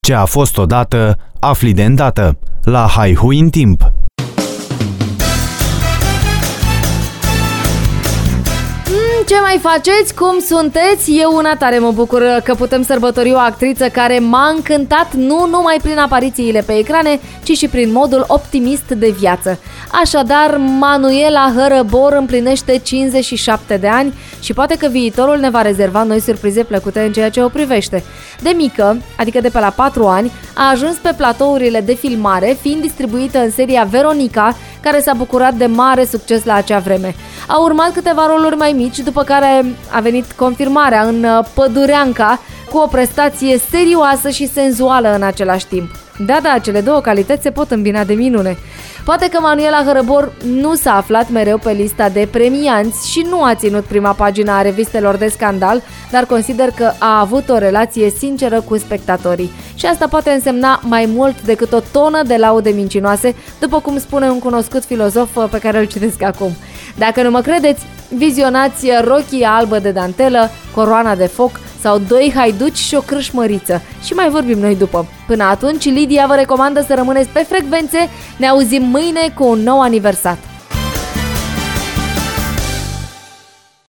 Ce a fost odată, afli de îndată. La Haihui în timp. Ce mai faceți? Cum sunteți? Eu una tare mă bucur că putem sărbători o actriță care m-a încântat nu numai prin aparițiile pe ecrane, ci și prin modul optimist de viață. Așadar, Manuela Hărăbor împlinește 57 de ani și poate că viitorul ne va rezerva noi surprize plăcute în ceea ce o privește. De mică, adică de pe la 4 ani, a ajuns pe platourile de filmare, fiind distribuită în seria Veronica, care s-a bucurat de mare succes la acea vreme. Au urmat câteva roluri mai mici, după care a venit confirmarea în Pădureanca, cu o prestație serioasă și senzuală în același timp. Da, cele două calități se pot îmbina de minune. Poate că Manuela Hărăbor nu s-a aflat mereu pe lista de premianți și nu a ținut prima pagină a revistelor de scandal, dar consider că a avut o relație sinceră cu spectatorii. Și asta poate însemna mai mult decât o tonă de laude mincinoase, după cum spune un cunoscut filozof pe care îl citesc acum. Dacă nu mă credeți, vizionați Rochia albă de dantelă, Coroana de foc sau Doi haiduci și o crâșmăriță și mai vorbim noi după. Până atunci, Lidia vă recomandă să rămâneți pe frecvențe. Ne auzim mâine cu un nou aniversat.